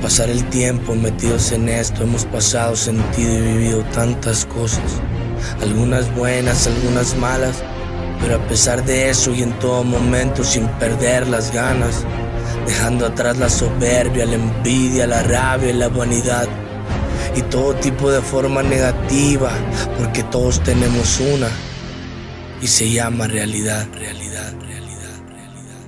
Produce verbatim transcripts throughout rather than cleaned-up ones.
pasar el tiempo metidos en esto hemos pasado, sentido y vivido tantas cosas, algunas buenas, algunas malas, pero a pesar de eso y en todo momento sin perder las ganas, dejando atrás la soberbia, la envidia, la rabia y la vanidad y todo tipo de forma negativa, porque todos tenemos una y se llama realidad, realidad, realidad, realidad, realidad.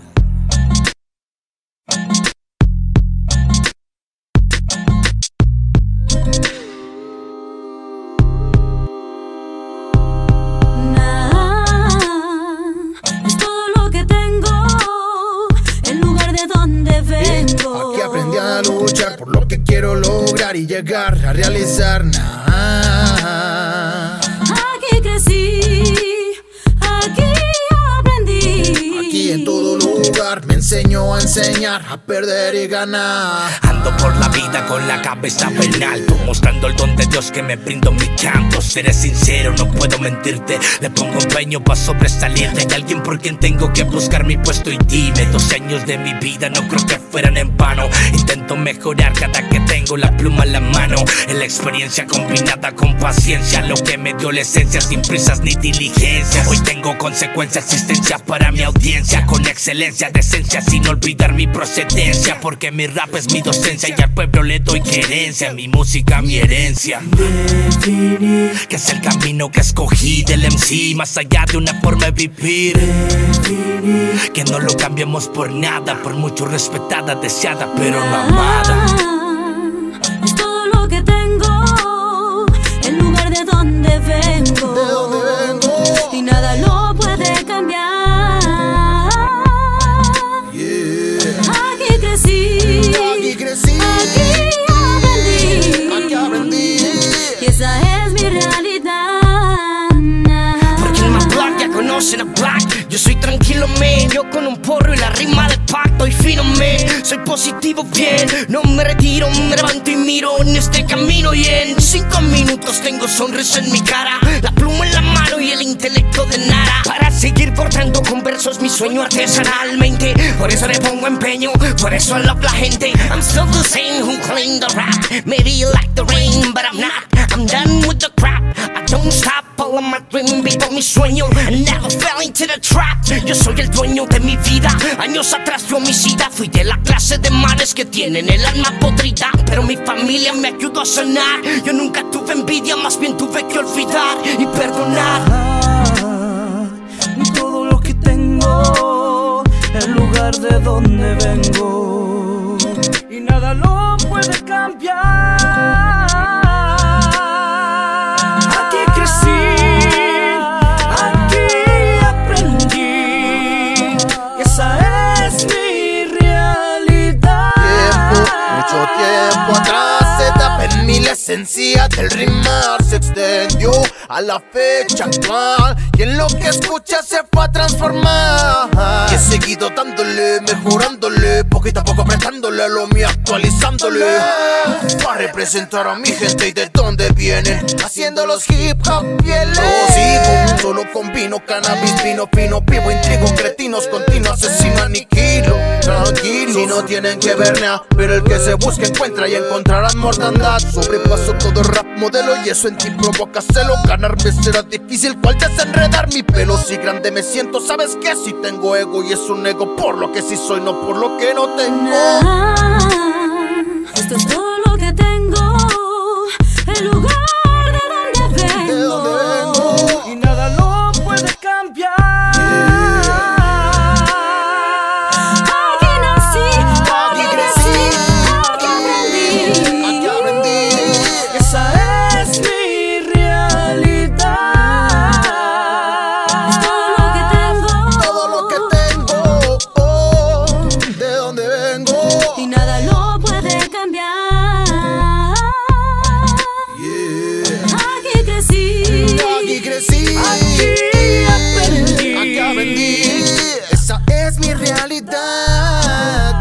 Es todo lo que tengo, el lugar de donde vengo. Aquí aprendí a luchar por lo que quiero lograr y llegar a realizar. Nah. Aquí crecí, aquí aprendí. Aquí en todo lugar me enseñó a enseñar, a perder y ganar. Ando por la vida con la cabeza en alto, mostrando el don de Dios que me brindo mi canto. Seré sincero, no puedo mentirte, le pongo empeño pa' sobresalir. Hay alguien por quien tengo que buscar mi puesto y dime, doce años de mi vida no creo que fueran en vano. Intento mejorar cada que tengo la pluma en la mano, en la experiencia combinada con paciencia, lo que me dio la esencia sin prisas ni diligencias. Hoy tengo consecuencia, existencia para mi audiencia, con excelencia, decencia, sin olvidar mi procedencia, porque mi rap es mi docencia y al pueblo le doy querencia, mi música mi herencia. Definir, Que es el camino que escogí del M C, más allá de una forma de vivir. definir, Que no lo cambiemos por nada, por mucho respetada, deseada, pero no amada. Es todo lo que tengo, el lugar de donde vengo. ¿De dónde vengo? Y nada lo puede cambiar. Yeah. Aquí crecí, Aquí crecí, aquí aprendí. aquí aprendí. Y esa es mi realidad. Porque en más black ya conocen a Black. Yo soy tranquilo, man, yo con un porro y la rima de pacto y fino, man. Soy positivo, bien, no me retiro, me levanto y miro en este camino y en cinco minutos tengo sonrisa en mi cara, la pluma en la mano y el intelecto de nada, para seguir portando con versos mi sueño artesanalmente. Por eso le pongo empeño, por eso I love la gente. I'm still the same who claimed the rap. Maybe you like the rain, but I'm not. I'm done with the crap. I don't stop, all of my dream, vivo mi sueño. I never fell into the trap. Yo soy el dueño de mi vida. Años atrás fui homicida. Fui de la clase de manes que tienen el alma podrida, pero mi familia me ayudó a sanar. Yo nunca tuve envidia, más bien tuve que olvidar y perdonar. todo lo que tengo, el lugar de donde vengo, y nada lo puede cambiar. Aquí crecí, aquí aprendí, y esa es mi realidad. Tiempo, mucho tiempo atrás, etapa en mí la esencia del rimar se extendió a la fecha actual, y en lo que escucha se fue a transformar. Y he seguido dándole, mejorándole, poquito a poco apretándole a lo mío, actualizándole, para representar a mi gente y de dónde vienen, haciendo los hip hop fieles. Prosigo, solo combino cannabis, vino, fino, vivo, intrigo, cretinos, continuo, asesino, aniquilo. Tranquilo, si no tienen que ver nada, pero el que se busca encuentra y encontrarán mortandad. Sobrepaso todo rap modelo y eso en ti provoca celo. Ganarme será difícil, cual desenredar mi pelo. Si grande me siento, sabes que si tengo ego, y es un ego por lo que sí soy, no por lo que no tengo. Esto es todo lo que tengo, el lugar de donde vengo. ¿De dónde vengo? Y nada lo puede cambiar. Aquí nací, aquí crecí, aquí aprendí. Aquí aprendí. Esa es mi realidad. Es todo lo que tengo, Todo lo que tengo, oh, de dónde vengo. y nada lo puede cambiar. Yeah. Aquí crecí, Aquí crecí, Aquí aprendí. aquí aprendí. Esa es mi realidad.